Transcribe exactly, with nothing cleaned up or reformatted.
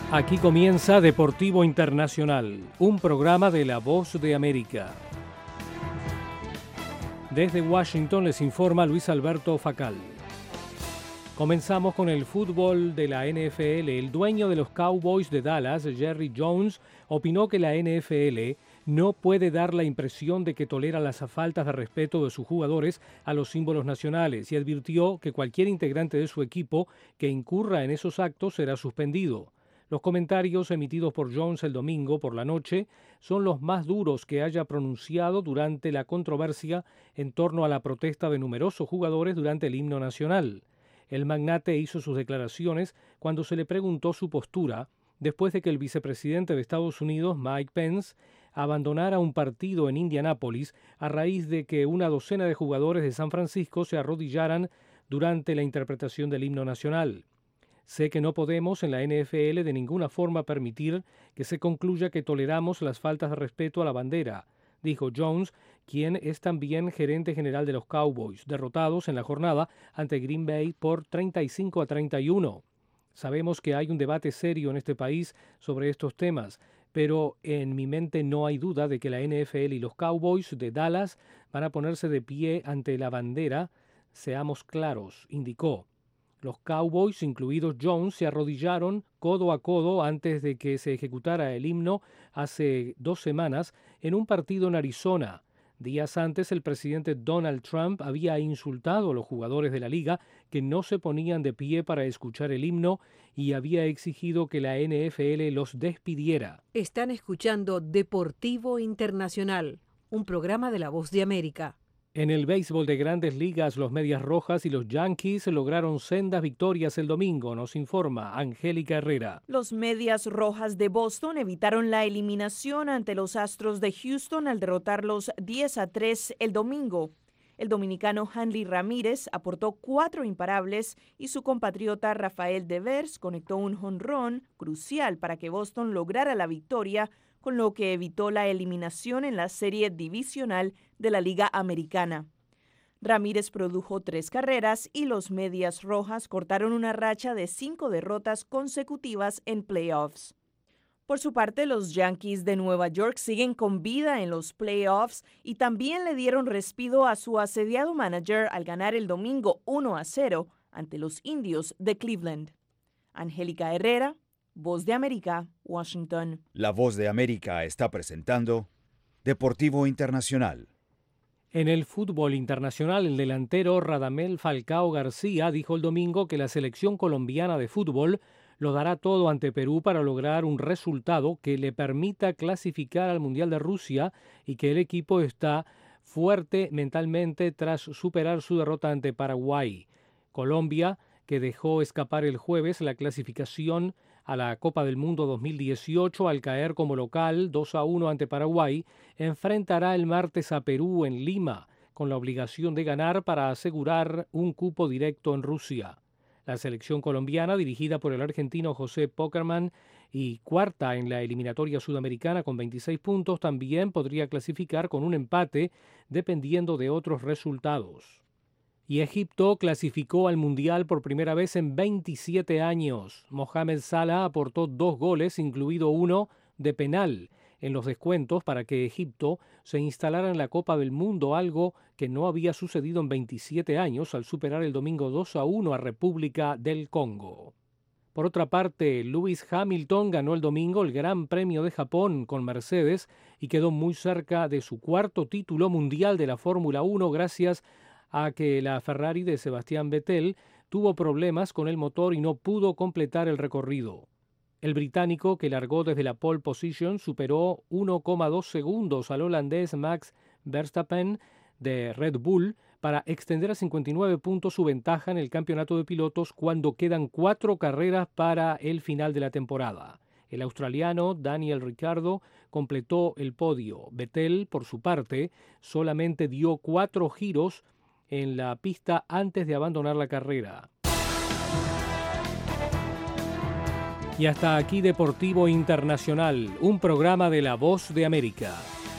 Aquí comienza Deportivo Internacional, un programa de La Voz de América. Desde Washington les informa Luis Alberto Facal. Comenzamos con el fútbol de la N F L. El dueño de los Cowboys de Dallas, Jerry Jones, opinó que la N F L no puede dar la impresión de que tolera las faltas de respeto de sus jugadores a los símbolos nacionales y advirtió que cualquier integrante de su equipo que incurra en esos actos será suspendido. Los comentarios emitidos por Jones el domingo por la noche son los más duros que haya pronunciado durante la controversia en torno a la protesta de numerosos jugadores durante el himno nacional. El magnate hizo sus declaraciones cuando se le preguntó su postura después de que el vicepresidente de Estados Unidos, Mike Pence, abandonara un partido en Indianápolis a raíz de que una docena de jugadores de San Francisco se arrodillaran durante la interpretación del himno nacional. Sé que no podemos en la N F L de ninguna forma permitir que se concluya que toleramos las faltas de respeto a la bandera, dijo Jones, quien es también gerente general de los Cowboys, derrotados en la jornada ante Green Bay por treinta y cinco a treinta y uno. Sabemos que hay un debate serio en este país sobre estos temas, pero en mi mente no hay duda de que la N F L y los Cowboys de Dallas van a ponerse de pie ante la bandera. Seamos claros, indicó. Los Cowboys, incluidos Jones, se arrodillaron codo a codo antes de que se ejecutara el himno hace dos semanas en un partido en Arizona. Días antes, el presidente Donald Trump había insultado a los jugadores de la liga que no se ponían de pie para escuchar el himno y había exigido que la N F L los despidiera. Están escuchando Deportivo Internacional, un programa de La Voz de América. En el béisbol de Grandes Ligas, los Medias Rojas y los Yankees lograron sendas victorias el domingo, nos informa Angélica Herrera. Los Medias Rojas de Boston evitaron la eliminación ante los Astros de Houston al derrotarlos diez a tres el domingo. El dominicano Hanley Ramírez aportó cuatro imparables y su compatriota Rafael Devers conectó un jonrón crucial para que Boston lograra la victoria, con lo que evitó la eliminación en la serie divisional de la Liga Americana. Ramírez produjo tres carreras y los Medias Rojas cortaron una racha de cinco derrotas consecutivas en playoffs. Por su parte, los Yankees de Nueva York siguen con vida en los playoffs y también le dieron respiro a su asediado manager al ganar el domingo uno a cero ante los Indios de Cleveland. Angélica Herrera, Voz de América, Washington. La Voz de América está presentando Deportivo Internacional. En el fútbol internacional, el delantero Radamel Falcao García dijo el domingo que la selección colombiana de fútbol lo dará todo ante Perú para lograr un resultado que le permita clasificar al Mundial de Rusia y que el equipo está fuerte mentalmente tras superar su derrota ante Paraguay. Colombia, que dejó escapar el jueves la clasificación a la Copa del Mundo dos mil dieciocho al caer como local dos a uno ante Paraguay, enfrentará el martes a Perú en Lima, con la obligación de ganar para asegurar un cupo directo en Rusia. La selección colombiana, dirigida por el argentino José Pockerman y cuarta en la eliminatoria sudamericana con veintiséis puntos, también podría clasificar con un empate dependiendo de otros resultados. Y Egipto clasificó al Mundial por primera vez en veintisiete años. Mohamed Salah aportó dos goles, incluido uno de penal, en los descuentos para que Egipto se instalara en la Copa del Mundo, algo que no había sucedido en veintisiete años al superar el domingo dos a uno a República del Congo. Por otra parte, Lewis Hamilton ganó el domingo el Gran Premio de Japón con Mercedes y quedó muy cerca de su cuarto título mundial de la Fórmula uno gracias a que la Ferrari de Sebastián Vettel tuvo problemas con el motor y no pudo completar el recorrido. El británico, que largó desde la pole position, superó uno coma dos segundos al holandés Max Verstappen de Red Bull para extender a cincuenta y nueve puntos su ventaja en el campeonato de pilotos cuando quedan cuatro carreras para el final de la temporada. El australiano Daniel Ricciardo completó el podio. Vettel, por su parte, solamente dio cuatro giros en la pista antes de abandonar la carrera. Y hasta aquí Deportivo Internacional, un programa de La Voz de América.